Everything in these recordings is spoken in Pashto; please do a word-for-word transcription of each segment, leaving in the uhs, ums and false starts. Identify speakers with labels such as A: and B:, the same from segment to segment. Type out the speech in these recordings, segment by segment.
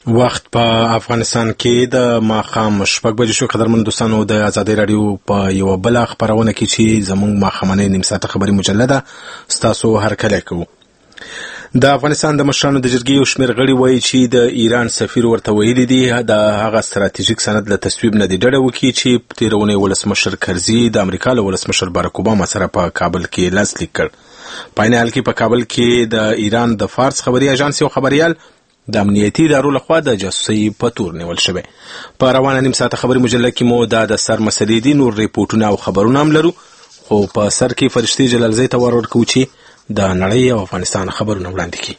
A: وخت په افغانستان کې د ماښام شپږ بجې شو. قدرمن دوستانو، د ازادۍ راډیو په یوه بله خپرونه کې چې زموږ ماښامنۍ نیم ساعته خبري مجله ده ستاسو هرکلی کوو. د افغانستان د مشرانو د جرګې یو شمېر غړي وایي چې د ایران سفیر ورته ویلي دي د هغه ستراتیژیک سند له تصویب نه دې ډډه وکړي چې په تېره اونۍ ولسمشر کرزي د امریکا له ولسمشر باراک اوباما سره په کابل کې لاسلیک کړ. په عین حال کې په کابل کې د ایران د فارس خبري اژانس یو خبریال د امنیتي ادارو لخوا د جاسوسۍ په تور نیول شوی. په روانه نیم ساعته خبري مجله کې مو دا د سر مسلې دي، نور ریپورټونه او خبرونه هم لرو، خو په سر کې فرشتي جلالزۍ ته ور ورکوو چې د نړۍ او افغانستان خبرونه وړاندې کړي.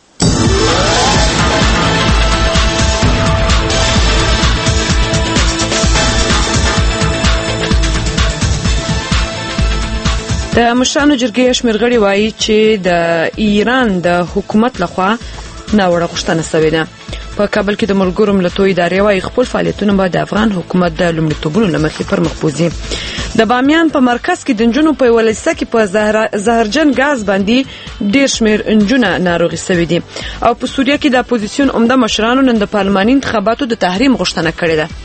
B: د مشرانو جرګې شمېر غړي وایي چې د ایران د حکومت لخوا ناوړه غوښتنه شوې ده. په کابل کې د ملګرو ملتونو ادارې وايي خپل فعالیتونه به د افغان حکومت د لومړیتوبونو له مخې پر مخ بوځي. د بامیان په مرکز کې د نجونو په یوه لیسه کې په زهرجن ګاز باندې ډېر شمېر نجونه ناروغي شوي دي. او په سوریه کې د اپوزیسیون عمده مشرانو نن د پارلماني انتخاباتو د تحریم غوښتنه کړې ده.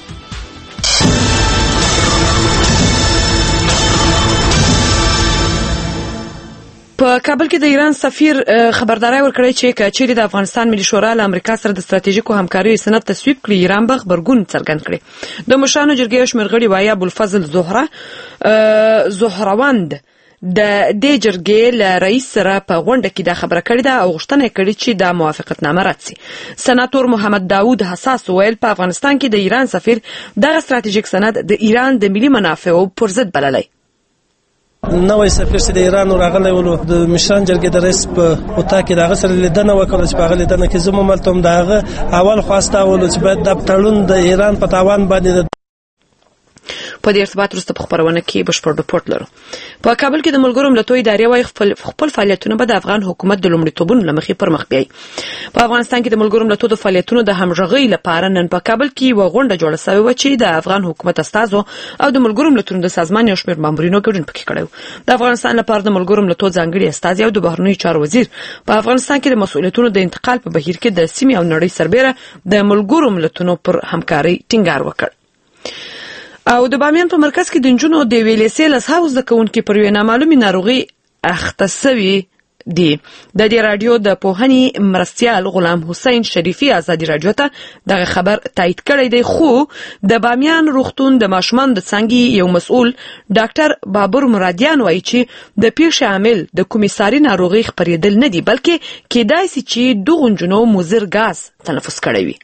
B: په کابل کې د ایران سفیر خبرداري ورکړې چې کچېرې د افغانستان ملي شورا له امریکا سره د ستراتیژیکو همکارۍ سند تصویب کړي، ایران به خبرګون څرګند کړي. د مشرانو جرګې شمېر غړي وایي ابوالفضل زهره زهروند د دې جرګې له رئیس سره په غونډه کې دا خبره کړې ده او غوښتنه کړې چې دا موافقتنامه رد شي. سناتور محمد داوود حساس ویل په افغانستان کې د ایران سفیر دغه ستراتیژیک سند د ایران د ملي منافعو پر ضد بللی.
C: نوې سفیر چې د ایران راغلی ولو د مشران جرګې د رئیس په اوتا کې دغه سره لیدنه وکړه چې په هغه لیدنه کې زموږ ملتم دغه اول خواسته ولو چې باید د تړون د ایران په تاوان باندې
B: په دې ارتباط وروسته په خبرونه کې بشپړ رپورټ لرو. په کابل کې د ملګرو ملتونو ادارې وايي خپل خپل فعالیتونه به د افغان حکومت د لومړیتوبونو له مخې پر مخ بیایي. په افغانستان کې د ملګرو ملتونو د فعالیتونو د همغږۍ لپاره نن په کابل کې یوه غونډه جوړه شوې وه چې د افغان حکومت استازو او د ملګرو ملتونو د سازمان یو شمېر مامورینو ګډون پکې کړی و. د افغانستان لپاره د ملګرو ملتونو ځانګړي استازي او د بهرنیو چارو وزیر په افغانستان کې د مسؤلیتونو د انتقال په بهیر کې د سیمې او نړۍ سربېره د ملګرو ملتونو پر همکارۍ ټینګار وکړ. او د بامیان په مرکز کې د نجونو د یوې لیسې لس هاو زده کوونکي پر یوې نامعلومې ناروغۍ اخته سوي دي. د دې راډیو د پوهنې مرستیال غلام حسین شریفي ازادي راډیو ته دغه خبر تایید کړی دی، خو د بامیان روغتون د ماشومان د څانګې یو مسؤل ډاکټر بابر مرادیان وایي چې د پیښې عامل د کومې ساري ناروغۍ خپرېدل نه دي، بلکې کېدای سي چې دغو نجونو مضر ګاز تنفس کړی وي.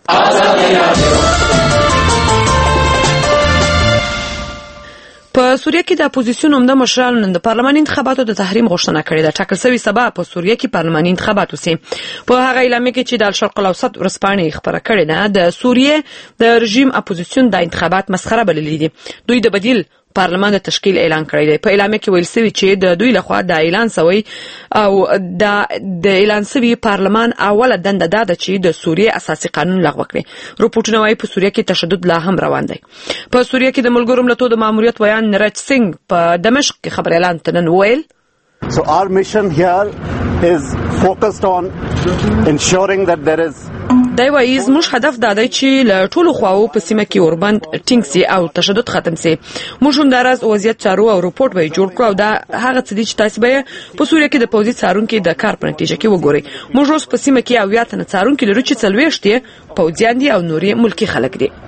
B: په سوریه کې د اپوزیسیون عمده مشرانو نن د پارلماني انتخاباتو د تحریم غوښتنه کړې ده. ټاکل شوې سبا په سوریه کې پارلماني انتخابات وسي. په هغه اعلامیه کې چې د الشرق الاوسط ورځپاڼې خبره کړې ده د سوریه د رژیم اپوزیسیون د انتخابات مسخره بللي دي. دوی د بدیل پارلمان د تشکیل اعلان کړی دی. په اعلامیه کې ویل شوی چې د دوی لخوا د اعلان شوی او د د اعلان شوی پارلمان اوله دنده دا ده چې د سوریه اساسي قانون لغوه کړي. رپورټونه وايي په سوریه کې تشدد لا هم روان دی. په سوریه کې د ملګرو ملتونو د ماموریت ویان نرج سنگ په دمشق کې خبر اعلان تنن ویل
D: So our mission here is focused on ensuring that there is
B: دا وایي زموږ هدف دا دی چې له ټولو خواو په سیمه کې اوربند ټینګ سي او تشدد ختم سي. موږ هم دراز وضعیت څارو او رپورټ به جوړ کړو او دا هغه څه دي چې تاسو به په سوریه کې د پوځي څارونکو د کار په نتیجه کې وګورئ. موږ اوس په سیمه کې اویا تنه څارونکو لرو چې څلوېښت یې پوځیان دي او نورې ملکي خلک دي.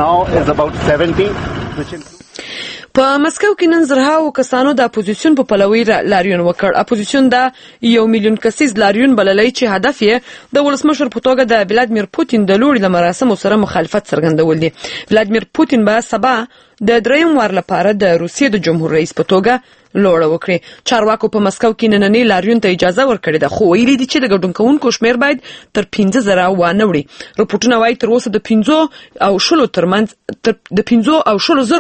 B: په مسکو کې نن زرهاو کسانو د اپوزیسیون په پلوي لاریون وکړ. اپوزیسیون د یو میلیون کسیز لاریون بللی چې هدف یې د ولسمشر په توګه د ولادیمیر پوتین د لوري له مراسمو سره مخالفت څرګندول دي. ولادیمیر پوتین به سبا د دریم وار لپاره د روسیې د جمهور رئیس په توګه لوړه وکړي. چارواکو په مسکو کې نننی لاریون ته اجازه ورکړې ده، خو ویلي دي چې د ګډون کوونکو شمېر باید تر پنځه زره وانه وړي. رپورټونه وايي تر اوسه د پنځو او شلو ترمنځ د پنځو او شلو زرو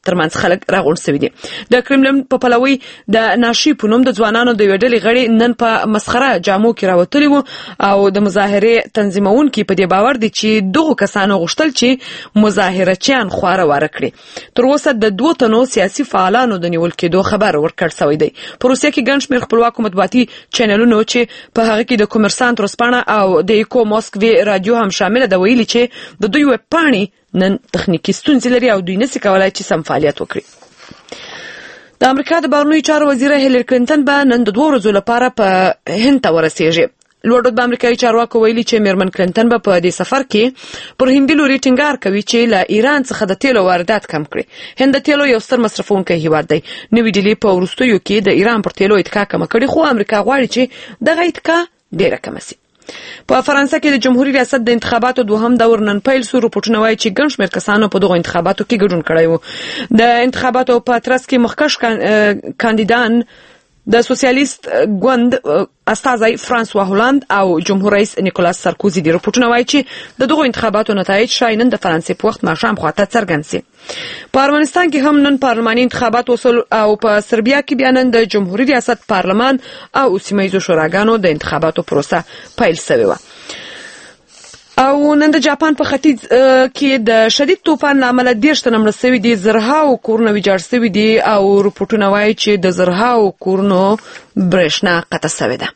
B: ترمنځ خلک راغونډ شوي دي. د کرملن په پلوي د ناشي په نوم د ځوانانو د یوې ډلې غړي نن په مسخره جامو کې راوتلي وو او د مظاهرې تنظیمونکي په دې باور دي چې دغو کسانو غوښتل چې مظاهرچیان خواره واره کړي. تر اوسه د دوه تنو سیاسي فعالانو د نیول کېدو خبر ورکړ شوی دی. په روسیه کې ګڼ شمېر خپلواکو مطبوعاتي چینلونو چې په هغه کې د کومرسانت ورځپاڼه او د ایکو موسکوي رادیو هم شامله ده ویلي چې د دوی ویبپاڼې نن تخنیکي ستونزې لري او دوی نشي کولای چې سم فعالیت وکړي. د امریکا د بهرنیو چارو وزیره هیلری کلینټن به نن د دوه ورځو لپاره په هند ته ورسیږي. لوړ رتبه امریکایي چارواکو ویلي چې میرمن کلینټن به په دې سفر کې پر هندي لوري ټینګار کوي چې له ایران څخه د تیلو واردات کم کړي. هند د تیلو یو ستر مصرفونکی هیواد دی. نوې ډیلي په وروستیو کې د ایران پر تیلو اتکا کمه کړې خو امریکا غواړي چې دغه اتکا ډیره کمه شي. په فرانسه کې د جمهوریت ریاست د انتخاباتو دوهم دور نن پیل شو. رپورټونه وایي چې ګڼ شمېر کسانو په دغو انتخاباتو کې ګډون کړی و. د انتخاباتو په ترڅ کې مخکښ کاندیدان د سوسیالیست ګوند استازی فرانسوا هولند او جمهور رئیس نیکولاس سارکوزی دي. رپورټونه وایي چې د دغو انتخاباتو نتایج شاید نن د فرانسې په وخت ماښام خواته څرګند شي. په ارمنستان کې هم نن پارلماني انتخابات وشول او په سربیا کې بیا نن د جمهوریت ریاست پارلمان او سیمه شوراګانو د انتخاباتو پروسه پیل شوې وه. او نن د جاپان په ختیځ کې د شدید طوفان له امله دېرش تنه مړه شوي دي. زرهاو کورونه ویجاړ شوي دي او رپورټونه وایي چې د زرهاو کورونو برېښنا قطع شوې ده.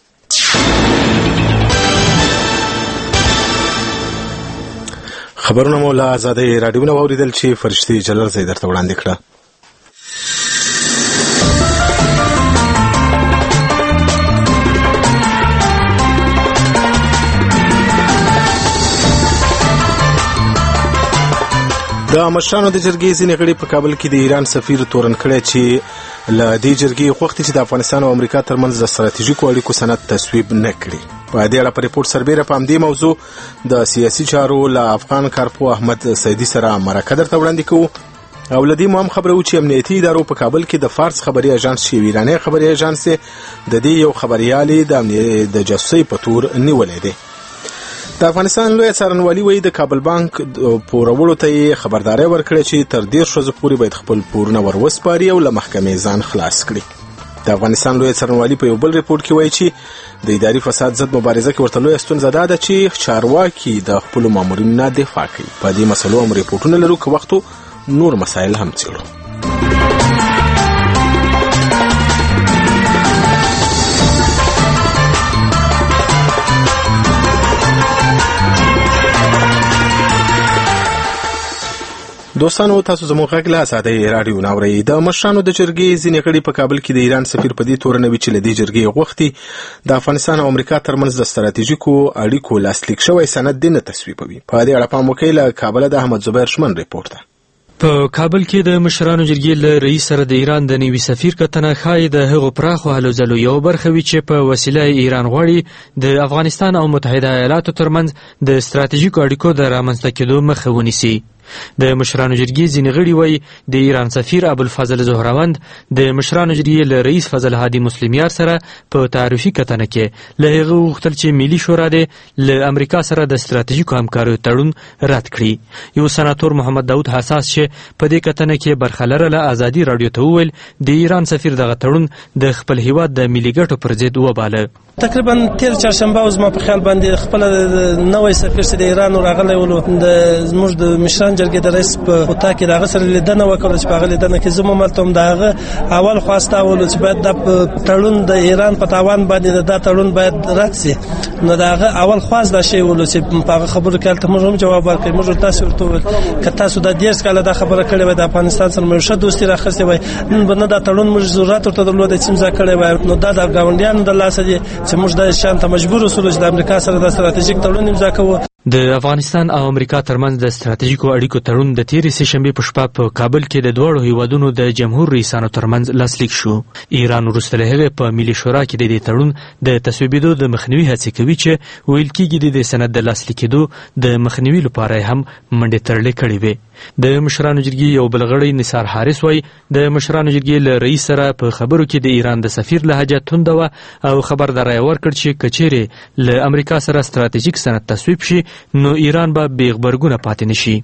A: خبرونه مو له آزادۍ راډیو نه واورېدل چې فرشتي جلال زی درته وړاندې کړه. د مشرانو د جرګې ځینې غړي په کابل کې د ایران سفیر تورن کړی چې له دې جرګې غوښتي چې د افغانستان او امریکا ترمنځ د ستراتیژیکو اړیکو سند تصویب نه کړي. په دې اړه په ریپورت سربیره په همدې موضوع د سیاسي چارو له افغان کارپو احمد سیدي سره مرکه درته وړاندې کوو او له دې مو هم خبره وو چې امنیتي ادارو په کابل کې د فارس خبري اژانس چې ایراني خبري اژانس د دې یو خبريالي د جاسوسي په تور نیولې دي. د افغانستان لوی څارنوالي وایي د کابل بانک پورولو ته خبرداري ورکړه چې تر دېرش ورځې پورې باید خپل پورونه ور وسپاري او له محکمې ځان خلاص کړي. د افغانستان لوی څارنوالي په یو بل ریپورت کې وایي چې د اداري فساد ضد مبارزه کې ورته لویه ستونزه دا ده چې چارواکي د خپلو مامورینو نه دفاع کوي. په دې مسلو هم ریپورټونه لرو که وختو نور مسایل هم څېړو. دوستانو تاسو زموږ غږ له آزادۍ راډیو نه اورئ. د مشرانو د جرګې ځینې غړي په کابل کې د ایران سفیر په دې تورنه وي چې له دې جرګې غوښتي د افغانستان او امریکا ترمنځ د ستراتیژیکو اړیکو لاسلیک شوی سند دې نه تصویبوي. په دې اړه پام وکړئ. له کابله د احمد زبیر شمن ریپورت ده.
E: په کابل کې د مشرانو جرګې له رئیس سره د ایران د نوي سفیر کتنه ښایي د هغو پراخو هلو ځلو یو برخه وي چې په وسیله ایران غواړي د افغانستان او متحده ایالاتو ترمنځ د ستراتیژیکو اړیکو د رامنځته کېدو مخه ونیسي. د مشرانو جرګې ځینې غړي وایي د ایران سفیر ابوالفضل زهروند د مشرانو جرګې له رئیس فضل هادي مسلمیار سره په تعارفي کتنه کې له هغه وغوښتل چې ملي شورا دې له امریکا سره د ستراتیژیکو همکاریو تړون رد کړي. یو سناتور محمد داود حساس چې په دې کتنه کې برخه لرله ازادي راډیو ته وویل د ایران سفیر دغه تړون د خپل هیواد د ملي ګټو پر ضد وباله.
C: تقریبا تیر چهارشنبه او زما په خیال باندې خپل نوې سفیر چې د ایران راغلی ولو د زموږ د مشران جرګې د رئیس په خطا کې دغه سره لیدنه وکړه چې په هغه لیدنه کې زموږ ملتم دغه اول خواسته ولو چې باید د تړون د ایران په تاوان باندې د تړون باید رد شي. نو دغه اول خواست دا شی ولو چې په هغه خبرو کې ته موږ هم جواب ورکړو. موږ تاسو ورته وویل که تاسو د دیرش کاله دا خبره کړې وای د افغانستان سره موږ ښه دوستي راخستې وای نن نه دا تړون موږ ضرورت ورته درلود چې امضا کړې وای. نو دا د ګاونډیانو د لاسه دي چې موږ د شان ته مجبور وسو چې د امریکا سره د ستراتیژیک تړون امضا کوو.
E: د افغانستان او امریکا ترمنځ د ستراتیژیکو اړیکو تړون د تیرې سهشنبې په شپه په کابل کې د دواړو هیوادونو د جمهور رئیسانو ترمنځ لاسلیک شو. ایران وروسته له هغې په ملي شورا کې د دې تړون د تصویبېدو د مخنیوي هڅې کوي چې ویل کېږي د دې سند د لاسلیکېدو د مخنیوي لپاره هم منډې تړلې کړې وې. د مشرانو جرګې یو بل غړی نثار حارث وایي د مشرانو جرګې له رئیس سره په خبرو کې د ایران د سفیر لهجه تونده وه او خبرداری یې ورکړ چې که چیرې له امریکا سره ستراتیژیک سند تصویب شي نو ایران به بې غبرګونه پاتې نشي.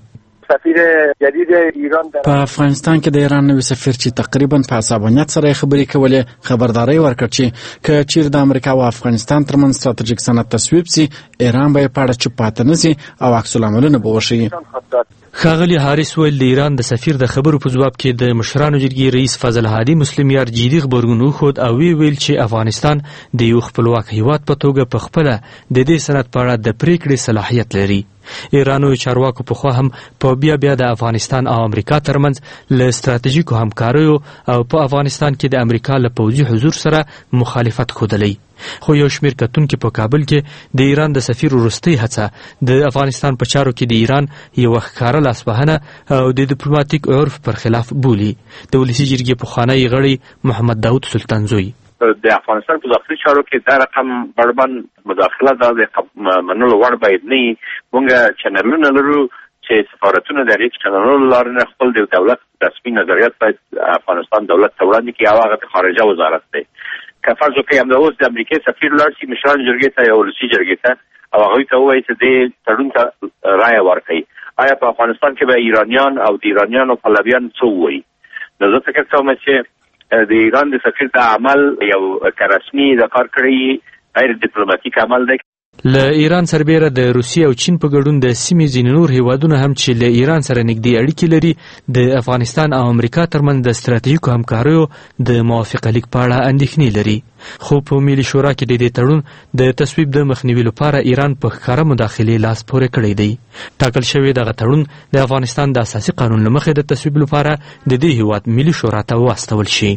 F: سفیر جدید ایران در
G: په افغانستان کې د ایران نوی سفیر چې تقریبا په عصبانیت سره خبرې کولې خبرداري ورکړ چې که چیرې د امریکا او افغانستان ترمنځ ستراتیژیک سند تصویب سي ایران به په اړه چوپ پاتې نه سي او عکس العملونه به وشي.
E: ښاغلي هاریس ویل د ایران د سفیر د خبرو په ځواب کې د مشرانو جرګې رئیس فضل هادي مسلم یار جدي خبرګون وښود او وی ویل چې افغانستان د یو خپلواک هیواد په توګه په خپله د دې سند په اړه د پریکړې صلاحیت لري. ایرانو چارواکو پخوا هم په بیا بیا د افغانستان او امریکا ترمنځ له ستراتیژیکو همکاریو او په افغانستان کې د امریکا له پوځي حضور سره مخالفت ښودلی، خو یو شمېر کتونکي په کابل کې د ایران د سفیر وروستۍ هڅه د افغانستان په چارو کې د ایران یوه ښکاره لاسوهنه او د ډیپلوماتیک عرف پر خلاف بولي. د ولسي جرګې پخوانی غړی محمد داود سلطانزوی
H: د افغانستان په داخلي چارو کې دا رقم بربند مداخله دا د منلو وړ باید نه وي. موږ چینلونه لرو چې سفارتونه د هغې چینلونو لارې نه خپل د دولت رسمي نظریات باید افغانستان دولت ته وړاندې کړي او هغه د خارجه وزارت دی. که فرض وکړئ همدا اوس د امریکې سفیر لاړ شي مشرانو جرګې ته یا ولسي جرګې ته او هغوی ته ووایي چې دې تړون ته رایه ورکړي، آیا په افغانستان کې به ایرانیان او د ایرانیانو پلویان څه ووایي؟ نو زه فکر کوم چې د ایران د سفیر د عمل یو که رسمي د کار کړی غیر ډیپلوماتیک عمل دی.
E: له ایران سربیره د روسیې او چین په ګډون د سیمې ځینې نور هیوادونه هم چې له ایران سره نږدې اړیکې لري د افغانستان او امریکا ترمنځ د ستراتیژیکو همکاریو د موافقه لیک په اړه اندېښنې لري، خو په ملي شورا کې د دې تړون د تصویب د مخنیوي لپاره ایران په ښکاره مداخلې لاس پورې کړی دی. ټاکل شوی دغه تړون د افغانستان د اساسي قانون له مخې د تصویب لپاره د دې هیواد ملي شورا ته واستول شي.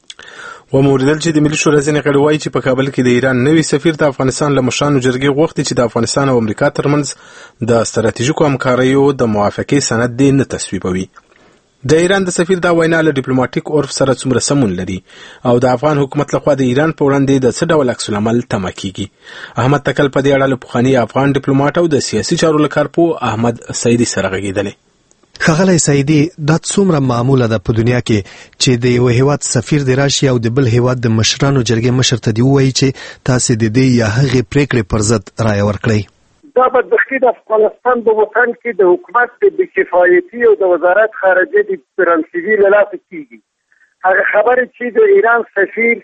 A: وموریدل چې د ملي شورا ځینې غړي وایي چې په کابل کې د ایران نوي سفیر د افغانستان له مشرانو جرګې غوښتي چې د افغانستان او امریکا ترمنځ د ستراتیژیکو همکاریو د موافقې سند دې نه تصویبوي. د ایران د سفیر دا وینا له ډیپلوماټیک عرف سره څومره سمون لري او د افغان حکومت لخوا د ایران په وړاندې د څه ډول عکس العمل تمه کیږي؟ احمد تکل په دې اړه له پخواني افغان ډیپلوماټ او د سیاسي چارو له کارپوه احمد سعیدي سره غږېدلی.
I: ښاغلی سعیدي، دا څومره معموله ده په دنیا کې چې د یو هیواد سفیر دی راشي او د بل هیواد د مشرانو جرګې مشر ته دی ووایي چې تاسې د دې یا هغې پریکړې پر ضد رایه ورکړئ؟
F: دا بدبختي د افغانستان په وطن کې د حکومت د بېکفایتي او د وزارت خارجه د فرانسوي له لاسه کېږي. هغه خبرې چې د ایران سفیر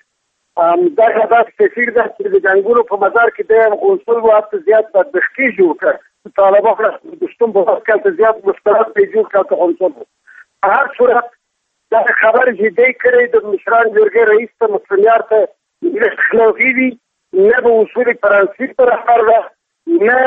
F: دغه داسې سفیر ده چې د جنګونو په مزار کې د قونسل و هلته زیات بدبختي جوړ کړه، طالبان دوستم په وخت کې زیات مشکلات پیدا جوړ کړه قونسل. په هر صورت دا خبره چې دی کړی د مشران جرګې رئیس ته مسلمیار ته اخلاقي دي، نه به اصول فرانسوي برابر ده، نه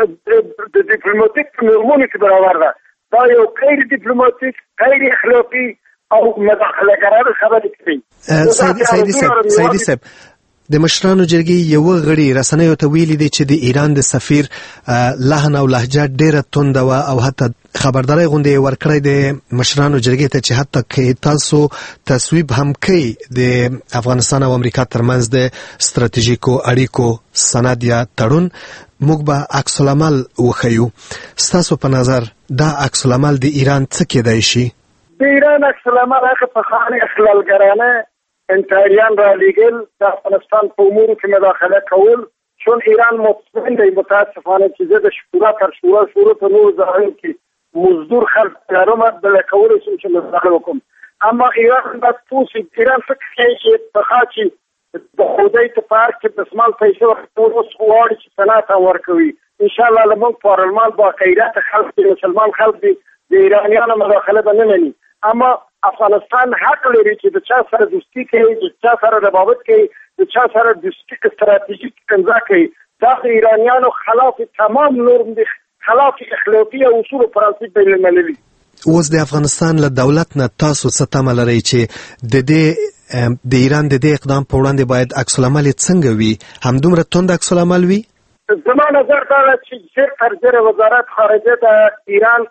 F: د ډیپلوماتیک نورمونو کې برابر ده. دا یو غیر ډیپلوماتیک غیر اخلاقي او مداخله ګرانه خبرې کوي.
I: سعیدي صاحب سعیدي صاحب د مشرانو جرګې یو غړي رسنیو ته ویلي دی چې د ایران د سفیر لهن او لهجه ډیره تونده وه او حتی خبرداری غوندې ورکړی د مشرانو جرګې ته چې حتی که تاسو تصویب هم کوي د افغانستان او امریکا ترمنځ د ستراتیژیکو اړیکو سند یا تړون موږ به عکس العمل وښیو. ستاسو په نظر دا عکس العمل د ایران څه کیدای شي؟
F: د ایران عکس العمل هغه په خانه اخلالګرانه انتحاریان را لیږل، د افغانستان په امورو کې مداخله کول، چون ایران مطمئن دی متاسفانه چې زه د شورا تر شورا شروع په نورو ځایونو کې مزدور خلک لرم بله کولی شم چې مداخله وکړم. اما ایران باید پوه شي، ایران فکر کوي چې پخوا چې د خودی ته پارک کې دسمال پیسې ورکول اوس غواړي چې صنعت هم ورکوي. انشاءالله زموږ پارلمان با غیرته خلک دي، مسلمان خلک دي، د ایرانیانو مداخله به نه مني. اما افغانستان حق لري چې د چا سره دوستي کوي، د چا سره ربابت کوي، د چا سره دوستي استراتیژیک امضا کوي. دا د ایرانیانو خلاف تمام نورم دي، خلاف اخلاقي او اصول فرانسوي بین المللي.
I: اوس د افغانستان له دولت نه تاسو څه تمه لرئ چې د دې د ایران د دې اقدام په وړاندې باید عکس العمل څنګه وي؟ همدومره توند عکس العمل وي؟
F: زما نظر دا ده چې ژر تر ژره وزارت خارجه د ایران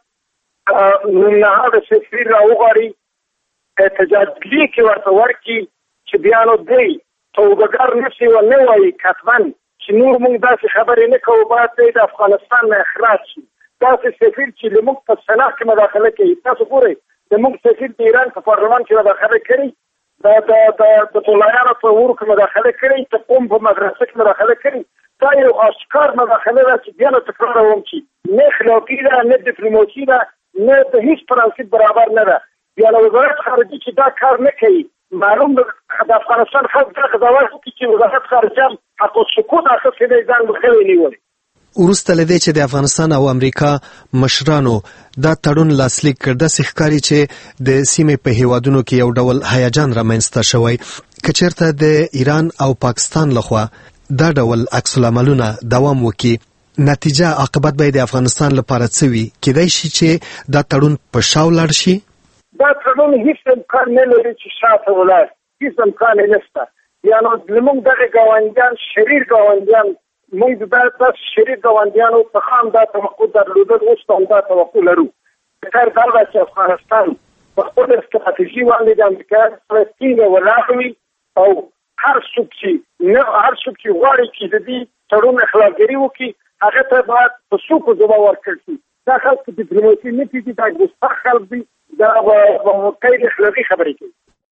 F: نهاد سفیر راوغواړي، احتجاجګي کې ورته ورکړي چې بیا نو دی توبهګر نه شي و نه وایي کتبا چې نور موږ داسې خبرې نه کوو، باید دی د افغانستان نه اخراج شي. داسې سفیر چې زموږ په سنات کې مداخله کوي، تاسو ګورئ زموږ سفیر د ایران په پارلمان کې مداخله کړي، د د طلایانو په امورو کې مداخله کړي، د قوم په مدرسه کې مداخله کړي. دا یو اشکار مداخله ده چې بیا نو تکراروم چې نه اخلاقي ده، نه ډیپلوماسي ده، نه د هیڅ پرنسپ برابر نه ده. بیا له وزارت خارجه چې دا کار نه کوي، معلوم د افغانستان خلک دا قضاوت وکړي چې وزارت خارجه حق السکوت اخیستی دی، ځان مخوی نیولی.
I: وروسته له دې چې د افغانستان او امریکا مشرانو دا تړون لاسلیک کړ، داسې ښکاري چې د سیمې په هیوادونو کې یو ډول هیجان رامنځته شوی. که چېرته د ایران او پاکستان لخوا دا ډول عکس العملونه دوام وکړي، نتیجه عاقبت به د افغانستان لپاره څه وي؟ کیدای شي چې دا تړون په شا ولاړ شي؟
F: دا تړون هیڅ امکان نه لري چې شاته ولاړ، هیڅ امکان یې نشته. یعنې زموږ دغه ګاونډیان، شریر ګاونډیان، موږ د داسې شریر ګاونډیانو څخه هم دا توقع درلودل، اوس هم دا توقع لرو. کار دا ده چې افغانستان په خپل ستراتیژي باندې د امریکا فلسطین ولاړ وي، او هر څوک چې نه هر څوک چې غواړي چې د دې تړون اخلاقګري وکړي، هغه ته باید په څوکو ځواب ورکړل شي. دا خلک ډیپلوماسي نه کوي، دا ګستاخ خلک دي، دا به غیر اخلاقي خبرې کوي.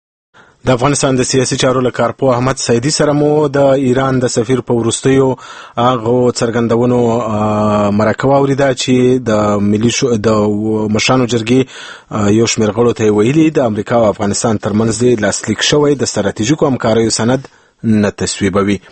A: د افغانستان د سیاسي چارو له کارپوه احمد سعیدي سره مو د ایران د سفیر په وروستیو هغو څرګندونو مرکه واوریده چې د ملي د مشرانو جرګې یو شمېر غړو ته یې ویلي د امریکا او افغانستان ترمنځ د لاسلیک شوی د ستراتیژیکو همکاریو سند نه تصویبوي.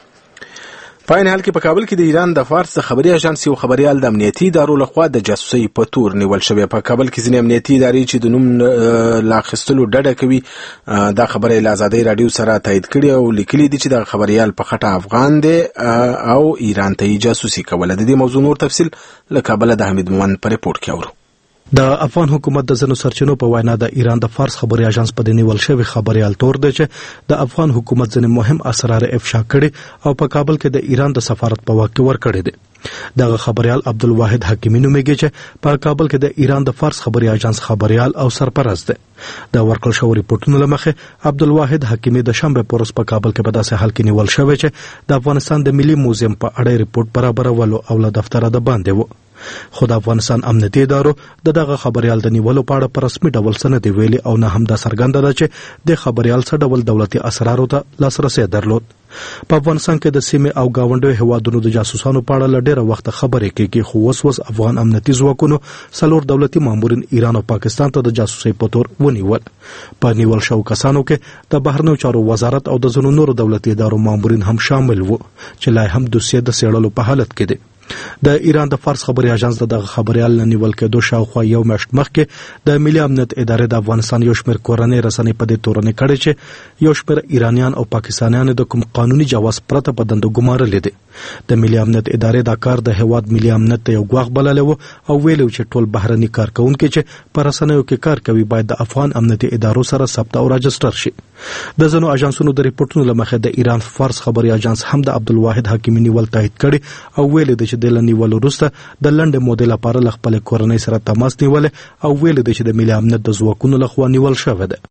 A: په عین حال کې په کابل کې د ایران د فارس د خبري اژانس یو خبريال د امنیتي ادارو لخوا د جاسوسي په تور نیول شوی. په کابل کې ځینې امنیتي ادارې چې د نوم لا اخیستلو ډډه کوي دا خبره له آزادۍ رادیو سره تایید کړي او لیکلي دي چې د خبريال په خټه افغان دی او ایران ته جاسوسي کوله. د دې موضوع نور تفصیل له کابل د حمید مومند په ریپورت کې اورو.
J: د افغان حکومت د ځینو سرچینو په وینا د ایران د فارس خبري اژانس په نیول شوی خبريال تور دی چې د افغان حکومت ځینې مهم اسرار افشا کړي او په کابل کې د ایران د سفارت په واک کې ورکړي دي. دغه خبريال عبدالواحد حکیمی نومیږي چې په کابل کې د ایران د فارس خبري اژانس خبريال او سرپرست دی. د ورکړل شوی ریپورتونو لمخې عبدالواحد حکیمی د شنبه پورس په کابل کې په داسې حال کې نیول شوی چې د افغانستان د ملي موزیم په اړه ریپورت برابرولو او له دفتره د باندې وو. خو د افغانستان امنیتي ادارو د دغه خبريال د نیولو په اړه په رسمي ډول څه نه دی ویلي او نه هم دا څرګنده ده چې د خبريال څه ډول دولتي اسرارو ته لاسرسي درلود. په افغانستان کې د سیمې او گاونډیو هیوادونو د جاسوسانو په اړه ډېره وخت خبرې کېږي، خو اوس اوس افغان امنیتي ځواکونو څلور دولتي مامورین ایران او پاکستان ته د جاسوسۍ په تور ونیول. په نیول شوو کسانو کې د بهرنیو چارو وزارت او د ځینو نورو دولتي ادارو مامورین هم شامل وو چې لا هم دوسیه د څېړلو په حالت کې دي. د ایران د فارس خبري اژانس دغه خبريال نیول کېدو شاوخوا یو میاشت مخکې د ملي امنیت ادارې د افغانستان یو شمېر کورنۍ رسنۍ په دې تورنې کړې چې یو شمېر ایرانیان او پاکستانیان د کوم قانوني جواز پرته په دندو ګمارلې دي. د ملي امنیت ادارې دا کار د هیواد ملي امنیت ته یو ګواښ بللی و او ویلو چې ټول بهرني کارکونکي چې په رسنیو کې کار کوي باید د افغان امنیتي ادارو سره ثبت او راجستر شي. د ځینو اژانسونو د ریپورتونو لمخې د ایران فارس خبري اژانس هم د عبدالواحد حکیمی نیول تایید کړي او ویلي د چې د لنیول وروسته د لنډ مودې لپاره له خپل کورنۍ سره تماس نیول او ویلي د چې د ملي امنیت د ځواکونو لخوا نیول شوی دی.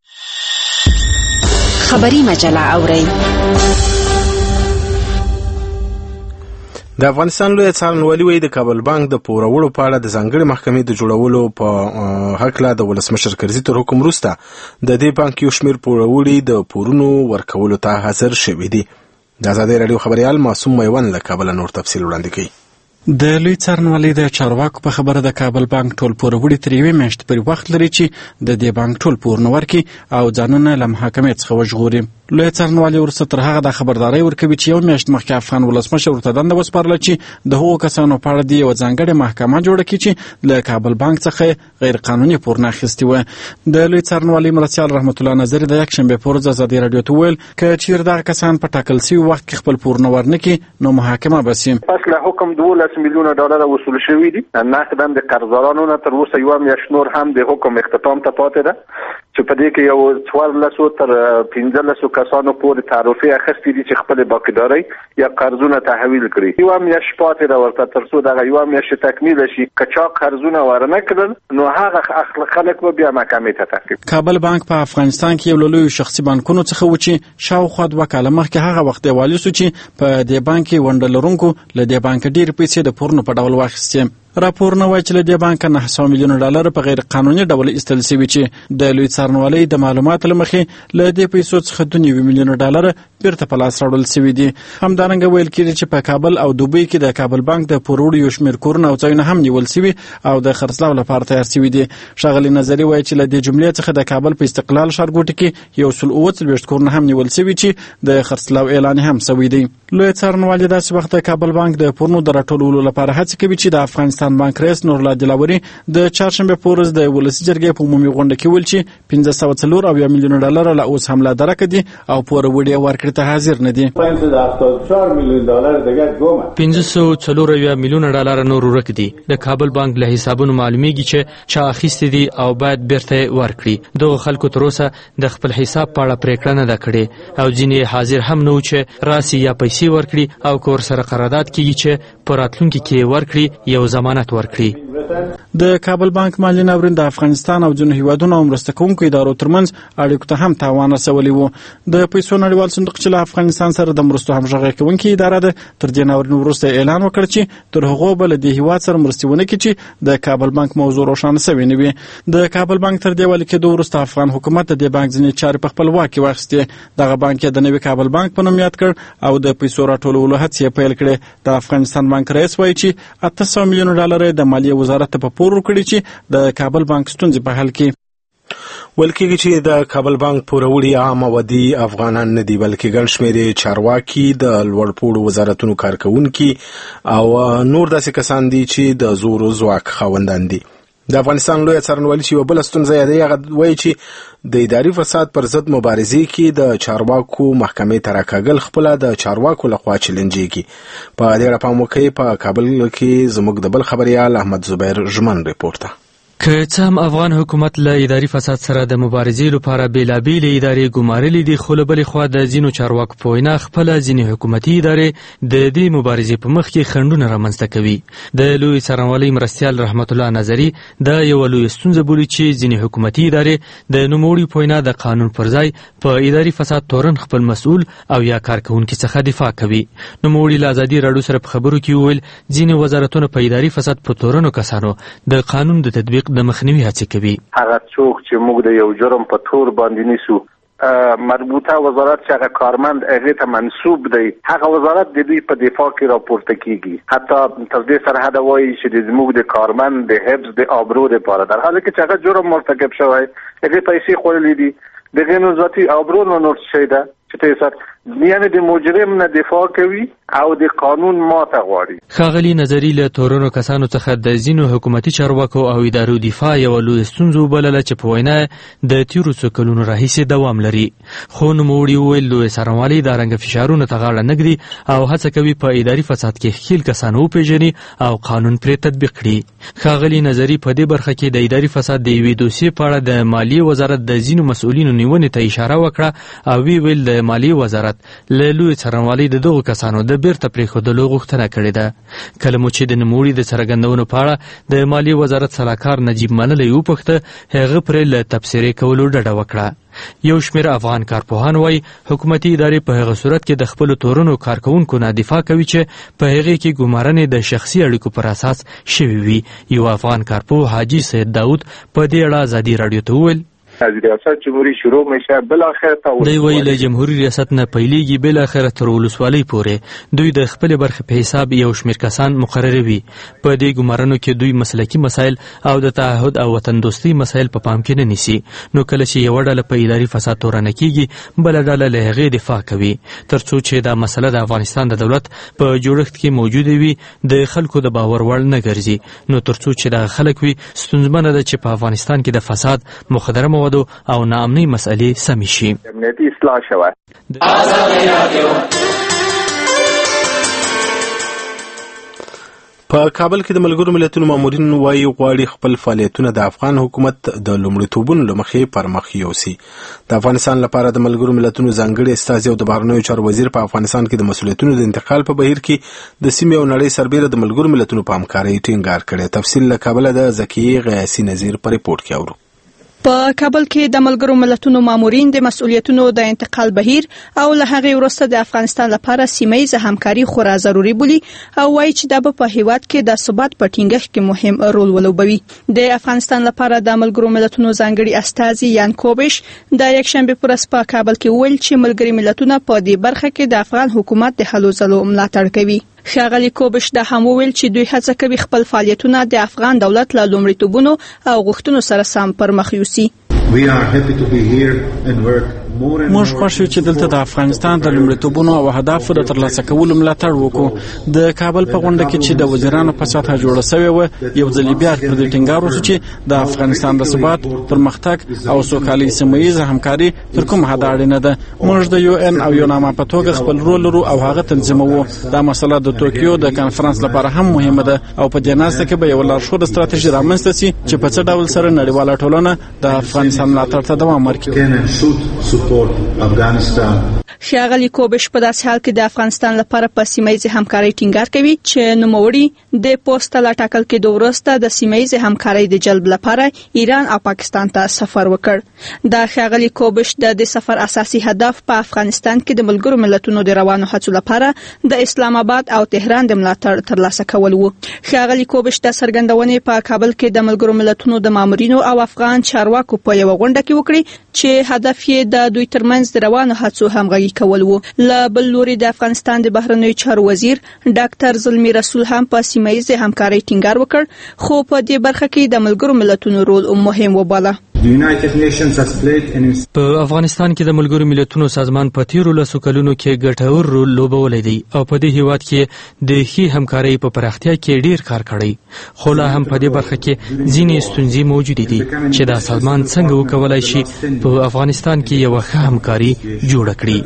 K: خبري مجله اورئ.
A: د افغانستان لوی څارنوالي وایي د کابل بانک د پورولو په اړه د ځانګړې محکمې د جوړولو په هکله د ولسمشر کرزي تر حکم وروسته د دې بانک یو شمېر پوروړي د پورونو ورکولو ته حاضر شوي دي. د آزادۍ راډیو خبريال معصوم میوند له کابل نور تفصیل وړاندې کوي.
G: د لوی څارنوالۍ د چارواکو په خبره د کابل بانک ټول پوروړي تر یوې میاشتې پورې وخت لري چې د دې بانک ټول پورونه ورکړي او ځانونه له محاکمې څخه وژغوري. لوی څارنوالۍ وروسته تر هغه د خبرداری ورکوي چې یو میاشت مخکې افغان ولسمشر ورته دنده وسپارله چې د هغو کسانو په اړه د یوه ځانګړې محکمه جوړه کړي چې له کابل بانک څخه غیر قانوني پورونه اخیستي وه. د لوی څارنوالۍ مرستیال رحمت الله نظري د یکشنبې په ورځ ازادۍ راډیو ته وویل که چیرې دغه کسان په ټاکل سوي وخت کې خپل پورونه ورنه کړي نو محاکمه به سي.
H: پس له حکم دولس میلیونه ډالر وصول شوي دي. نقداً د قرضدارانو نه تر اوسه یوه میاشت نور هم د حکم اختتام ته پاتې ده چې په دې کې یو څوارلسو تر پنځلسو کسانو پورې تعرفې اخیستې دي چې خپل باقیدارۍ یا قرضونه تحویل کړي. یوه میاشت پاتې ده ورته تر څو دغه یوه میاشت تکمیله شي. که چا قرضونه ورنه کړل نو هغه خلک به بیا محکمې ته تعقیب.
G: کابل بانک په افغانستان کې یو له لویو شخصي بانکونو څخه و چې شاوخوا دوه کاله مخکې هغه وخت دیوالي سو چې په دې بانک کې ونډه لرونکو له دې بانک ډېرې پیسې د پورونو په ډول واخیستې. راپورونه وایي چې له دې بانک نه سوه میلیونه ډالر په غیر قانوني ډول ایستل شوي چې د لوی څارنوالۍ د معلوماتو له مخې له دې پیسو څخه دوه نوي میلیونه ډالر بیرته په لاس راوړل شوي دي. همدارنګه ویل کېږي چې په کابل او دوبۍ کې د کابل بانک د پوروړو یو شمېر کورونه او ځایونه هم نیول شوي او د خرڅلاو لپاره تیار شوي دي. ښاغلي نظري وایي چې له دې جملې څخه د کابل په استقلال ښارګوټي کې یو سل اووه څلوېښت کورونه هم نیول شوي چې د خرڅلاو اعلان هم شوی دی. لوی څارنوالي داسې وخت د کابل بانک د پورونو د راټولولو لپاره هڅې کوي چې د افغانستان بانک رئیس نورالله دلاوري د چهارشنبې په ورځ د ولسي جرګې په عمومي غونډه کې ویل چې پنځه سوه څلور اویا میلیونه ډالره لا اوس هم لا درکه دي او پور وړي ورکړې ته حاضر نه دي.
E: پنځه سوه څلور اویا میلیونه ډالر نور ورک دي. د کابل بانک له حسابونو معلومیږي چې چا اخیستي دي او باید بیرته ورکړي. دغه خلکو تر اوسه د خپل حساب په اړه پریکړه نه ده کړې او ځینې حاضر هم نه و چې راسي یا پیسې ورکړي او کور سره قرارداد کیږي چې په راتلونکي کې ورکړي یو ضمانت ورکړي.
G: د کابل بانک مالي ناورین د افغانستان او ځینو هیوادونو او مرسته کوونکو ادارو ترمنځ اړیکو ته هم تاوان رسولی و. د پیسو نړیوال صندوق چې له افغانستان سره د مرستو همغږي کوونکې اداره ده تر دې ناورین وروسته اعلان وکړ چې تر هغو به له دې هیواد سره مرستې ونه کړي چې د کابل بانک موضوع روښانه سوې نه وي. د کابل بانک تر دې ولې کېدو وروسته افغان حکومت د دې بانک ځینې چارې په خپل واک کې واخیستې. دغه بانک یې د نوي کابل بانک په نوم یاد کړ او د پیسو راټولولو هڅې یې پیل کړې. د افغانستان بانک رئیس وایي چې اته سوه میلیونه ډالر د مالیې وزارت ته په پور ورکړي چې د کابل بانک ستونزې په حل کړي.
A: ویل کېږي چې د کابل بانک پوروړي عام ودي افغانان نه دي بلکې ګڼ شمېر چارواکي د لوړپوړو وزارتونو کارکوونکي او نور داسې کسان دي چې د زور او ځواک خاوندان دي. د افغانستان لوی څارنوالي چې یوه بله ستونزه یې هغه وایي چې د اداري فساد پر ضد مبارزې کې د چارواکو محکمې ته راکاږل خپله د چارواکو لخوا چیلنجېږي. په دې اړه پام وکړئ. په کابل کې زموږ د بل خبریال احمد زبیر ژمن ریپورټ ته.
E: که څه هم افغان حکومت له اداري فساد سره د مبارزې لپاره بېلابېلې ادارې ګمارلې دي خو له بلې خوا د ځینو چارواکو په وینا خپله ځینې حکومتي ادارې د دې مبارزې په مخ کې خنډونه رامنځته کوي. د لوی څارنوالۍ مرستیال رحمت الله نظري دا یوه لویه ستونزه بولي چې ځینې حکومتي ادارې د نوموړي په وینا د قانون پر ځای په اداري فساد تورن خپل مسؤل او یا کارکوونکي څخه دفاع کوي. نوموړي له ازادي راډیو سره په خبرو کې وویل ځینې وزارتونه په اداري فساد په تورنو کسانو د قانون د تطبیق د مخنیوي هڅې کوي.
K: هغه څوک چې موږ د یو جرم په تور باندې نیسو مربوطه وزارت چې هغه کارمند هغه ته منسوب دی هغه وزارت د دوی په دفاع کې راپورته کیږي. حتی تر دې سره هدا وایي چې زموږ د کارمند د حفظ د آبرو لپاره در حالی چې هغه جرم مرتکب شوی هغه پیسې خورلې دي دغه نوزاتی آبرو نه نور شي ده چې تاسو یعنی د مجرم نه دفاع کوي او د قانون ماته غواړي.
E: ښاغلي نظري له تورنو کسانو څخه د ځینو حکومتي چارواکو او ادارو دفاع یوه لویه ستونزه وبلله چې په وینا د تیرو څو کلونو راهیسې دوام لري. خو نوموړي وویل لوی څارنوالي دارنګه فشارونو ته غاړه نه ږدي او هڅه کوي په اداري فساد کې ښکیل کسان وپېژني او قانون پرې تطبیق کړي. ښاغلي نظري په دې برخه کې د اداري فساد د یوې دوسیې په اړه د مالیې وزارت د ځینو مسؤلینو نیونې ته اشاره وکړه او وی ویل د مالیې وزارت له لوی څارنوالۍ د دغو کسانو د بیرته پرېښودلو غوښتنه کړې ده. کله مو چې د نوموړي د څرګندونو په اړه د مالیې وزارت سلاکار نجیب منلی وپوښته هغه پرې له تبصرې کولو ډډه وکړه. یو شمېر افغان کارپوهان وایي حکومتي ادارې په هغه صورت کې د خپلو تورنو کارکوونکو نه دفاع کوي چې په هغې کې ګمارنې د شخصي اړیکو پر اساس شوي وي. یو افغان کارپوه حاجي سید داود په دې اړه ازادي راډیو ته وویل
K: از ریاست جمهوری شروع میشه بالاخره تا
E: دوی وی له جمهوری ریاست نه پیلېږي بالاخره تر ولسوالۍ پورې دوی د خپل برخې په حساب یو شمېر کسان مقرروي. په دې ګمارنو کې دوی مسلکي مسایل او د تعهد او وطن دوستۍ مسایل په پام کې نه نیسي. نو کله چې یوه ډله په اداري فساد تورنه کیږي بله ډله له هغې دفاع کوي تر څو چې دا مسله د افغانستان د دولت په جوړښت کې موجوده وي د خلکو د باور وړ نه ګرځي. نو تر څو چې دغه خلک وي ستونزمنه ده چې په افغانستان کې د فساد مخدره موادو او ناامنۍ مسئلې سمې شي.
K: امنیتي اصلاح شوه.
A: په کابل کې د ملګرو ملتونو مامورین وایي غواړي خپل فعالیتونه د افغان حکومت د لومړیتوبونو له مخې پر مخ یوسي. د افغانستان لپاره د ملګرو ملتونو ځانګړي استازي او د بهرنیو چارو وزیر په افغانستان کې د مسؤلیتونو د انتقال په بهیر کې د سیمې او نړۍ سربیره د ملګرو ملتونو په همکارۍ ټینګار کړی. تفصیل له کابله د زکیې غیاسي نظیر په ریپورټ کې اورو.
L: په کابل کې د ملګرو ملتونو مامورین د مسؤلیتونو د انتقال بهیر او له هغې وروسته د افغانستان لپاره سیمه‌ییزه همکاري خورا ضروري بولي او وایي چې دا به په هیواد کې د ثبات په ټینګښت کې مهم رول ولوبوي. د افغانستان لپاره د ملګرو ملتونو ځانګړي استازي یان کوبش د یکشنبه پر ورځ په کابل کې ویل چې ملګري ملتونه په دې برخه کې د افغان حکومت د هلو ځلو ملاتړ کوي. ښاغلي کوبش دا هم وویل چې دوی هڅه کوي خپل فعالیتونه د افغان دولت له لومړیتوبونو او غوښتنو سره سم پر مخ یوسي.
G: موږ خوښ یو چې دلته د افغانستان د لومړیتوبونو او اهدافو د ترلاسه کولو ملاتړ وکړو. د کابل په غونډه کې چې د وزیرانو په سطحه جوړه شوې وه، یو ځل بیا پر دې ټینګار وشو چې د افغانستان د ثبات، پرمختګ او سوکالۍ سیمه‌ییزه همکاري تر کومه حده اړینه ده. موږ د یو ان او یوناما په توګه خپل رول لرو او هغه تنظیموو. دا مسله د توکیو د کانفرنس لپاره هم مهمه ده او په دې ناسته کې به یو لارښود ستراتیژي رامنځته شي چې په څه ډول سره نړیواله ټولنه د افغانستان ملاتړ ته دوام ورکړي.
L: ښاغلي کوبش په داسې حال کې د افغانستان لپاره په سیمه‌ییزه همکارۍ ټینګار کوي چې نوموړي د پوسټ لا ټاکل کېدو وروسته د سیمه‌ییزه همکارۍ د جلب لپاره ایران او پاکستان ته سفر وکړ. دا ښاغلي کوبش د دې سفر اساسي هدف په افغانستان کې د ملګرو ملتونو د روانو هڅو لپاره د اسلام آباد او تهران د ملاتړ ترلاسه کول وو. ښاغلي کوبش د څرګندونې په کابل کې د ملګرو ملتونو د مامورینو او افغان چارواکو په یو غونډه کې وکړي چې هدف یې د دوی ترمنځ د روانو هڅو همغږي کول وو. له بل لوري د افغانستان د بهرنیو چارو وزیر ډاکټر زلمی رسول هم په سیمه‌ییزه همکارۍ ټینګار وکړ، خو په دې برخه کې د ملګرو ملتونو رول مهم وباله.
E: په افغانستان کې د ملګرو ملتونو سازمان په تیرو لسو کلونو کې ګټور رول لوبولی دی او په دې هیواد کې د ښې همکارۍ په پراختیا کې ډیر کار کړی، خو لا هم په دې برخه کې ځینې ستونزې موجودې دي چې دا سازمان څنګه وکولای شي په افغانستان کې یو ښه همکاري جوړه کړي.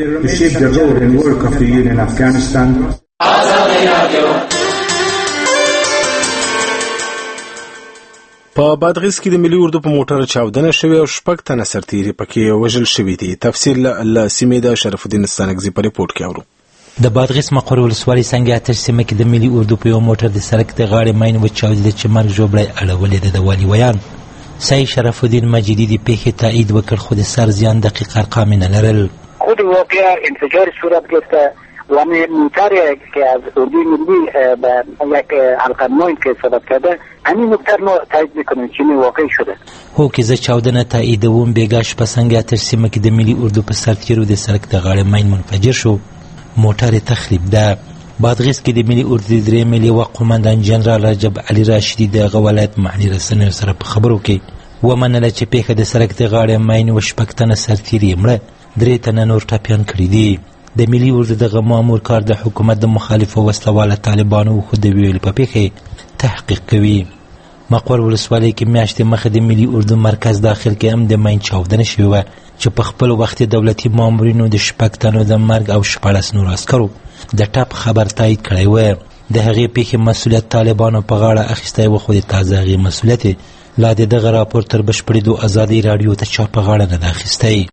A: په بادغیس کې د ملي اردو په موټر چاودنه شوې او شپږ تنه سرتیري پکې وژل شوي دي. تفصیل له سیمې د شرف الدین ستانکزي په ریپورت کې اورو.
M: د بادغیس مقر ولسوالۍ څنګه اتش سیمه کې د ملي اردو په یو موټر د سړک د غاړې ماین وچاودېده چې مرګ ژوبړی اړولی ده. د والي ویان سعید شرف الدین مجیدی د پیښې تایید وکړ، خو د سر زیان دقیق ارقام نه لرل.
N: خود واقعه انفجار صورت گرفته و موتر که از اردوی ملی به یک حلقه نوین که صدف کرده همین موتر ما تایید میکنیم چینی واقعی شده.
M: هو که زه چاودنه تاییدوم بیگاش په څنګه اتش سیمه کې د ملي اردو په سرتیرو د سړک د غاړې ماین منفجر شو، موټر تخریب ده. بادغیس کې د ملي اردو د درې ملي و قومندان جنرال رجب علي راشدي د ولایت محلي رسنیو سره په خبرو کې ومنله چې پیښه د سړک د غاړې ماین و شپږ تنه سرتیري مړه، درې تنه نور ټپیان کړي دي. د ملي اردو دغه مامور کار د حکومت د مخالفو وسلواله طالبانو خو د ویلي په پیښې تحقیق کوي. مقر ولسوالۍ کې میاشتې مخکې د ملي اردو مرکز داخل کې هم د ماین چاودنه شوې وه چې په خپل وخت دولتي مامورینو د شپږ تنو د مرګ او شپاړس نور عسکرو د ټپ خبر تایید کړی و. د هغې پیښې مسؤلیت طالبانو په غاړه اخیستی و، خو د تازه هغې مسؤلیت لا د دغه راپور تر بشپړېدو ازادۍ راډیو ته چا په غاړه نه ده اخیستی.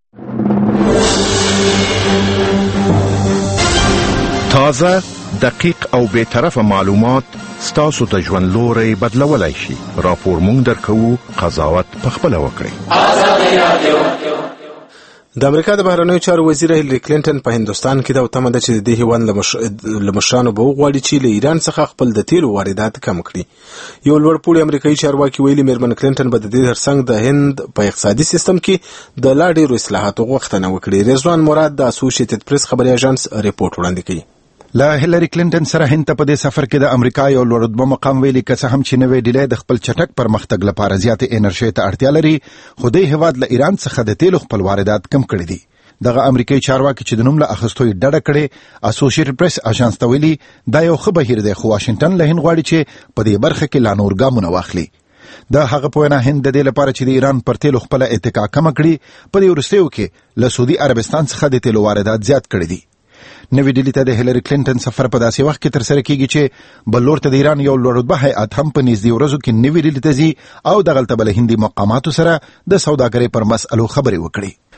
O: تازه، دقیق او بی‌طرفه معلومات ستاسو د ژوند لوری بدلولی شي. راپور مونږ درکوو، قضاوت پخپله وکړئ.
A: د امریکا د بهرنیو چارو وزیر هیلری کلینټن په هندوستان کې دا تمه ده چې د دې هیواد له مشرانو به وغواړي چې له ایران څخه خپل د تیلو واردات کم کړي. یو لوړپوړي امریکایي چارواکي ویلي میرمن کلینټن به د دې ترڅنګ د هند په اقتصادي سیستم کې د لا ډېرو اصلاحاتو غوښتنه وکړي. رضوان مراد د اسوسییټډ پریس خبري اژانس ریپورت وړاندې کوي.
P: لا هیلری کلینټن سره هند ته په دې سفر کې د امریکا یو لوړ رتبه مقام ویلي که څه هم چې نوې ډیلی د خپل چټک پرمختګ لپاره زیاتې انرژۍ ته اړتیا لري، خو دې هیواد له ایران څخه د تیلو خپل واردات کم کړي دي. دغه امریکایي چارواکي چې د نوم له اخیستو یې ډډه کړې، اسوسییټډ پریس اژانس ته ویلي دا یو ښه بهیر دی، خو واشنګټن له هند غواړي چې په دې برخه کې لا نور ګامونه واخلي. د هغه په وینا هند د دې لپاره چې د ایران پر تیلو خپله اتکا کمه کړي، په دې وروستیو کې له سعودي عربستان څخه د تیلو واردات زیات کړي دي. نوی ډیلی ته د هیلری کلینټن سفر په داسې وخت کې ترسره کیږي چې بل لور ته د ایران یو لوړ رتبه هیئت هم په نږدې ورځو کې نوی ډیلی ته ځي او دغلته به له هندي مقاماتو سره د سوداګرۍ پر مسئلو خبرې وکړي.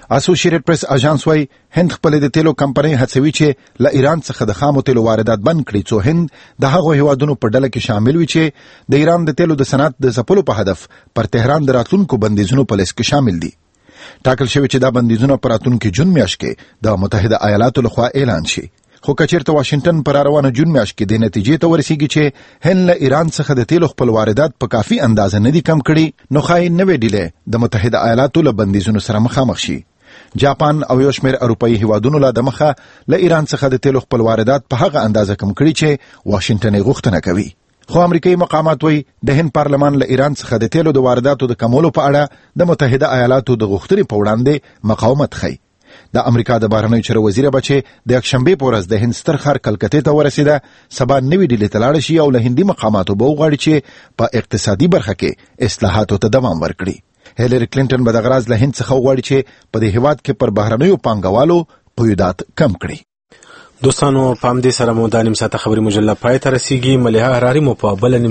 P: اسوسییټډ پریس اژانس وايي هند خپل د تیلو کمپنۍ هڅوي چې له ایران څخه د خامو تیلو واردات بند کړي څو هند د هغو هیوادونو په ډله کې شامل وي چې د ایران د تیلو د صنعت د ځپلو په هدف پر تهران د راتلونکو بندیزونو په لیست کې شامل دي. ټاکل شوی چې دا بندیزونه په راتلونکي جون میاشت کې د متحده ایالاتو لخوا اعلان شي. خو کچیرته واشنگټن پر روانه جون میاشت کې د نتیجې ته ورسیږي چې هند له ایران څخه د تیلو خپل واردات په کافي اندازه نه دي کم کړي نو ښایي نوې ډیلې د متحده ایالاتو له بندیزونو سره مخامخ شي. جاپان او یو شمېر اروپایي هیوادونو لا د مخه له ایران څخه د تیلو خپل واردات په هغه اندازه کم کړي چې واشنگټن یې غوښتنه کوي. خو امریکایي مقامات وایي د هند پارلمان له ایران څخه د تیلو د وارداتو د کمولو په اړه د متحده ایالاتو د غوښتنې په وړاندې مقاومت ښیي. د امریکا د بهرنیو چارو وزیر بچې د یکشنبې په ورځ د هند ستر ښار کلکتې ته ورسېده سبا نوې ډیلې ته لاړه شي او له هندي مقاماتو به وغواړي چې په اقتصادي برخه کې اصلاحاتو ته دوام ورکړي. هیلری کلینټن به دغه راز له هند څخه وغواړي چې په دې هیواد کې پر بهرنیو پانګوالو قیودات کم کړي.
A: دوستانو په همدې سره مو د نیم ساعته خبري مجله پای ته رسیږي. ملیحه حراري مو په بل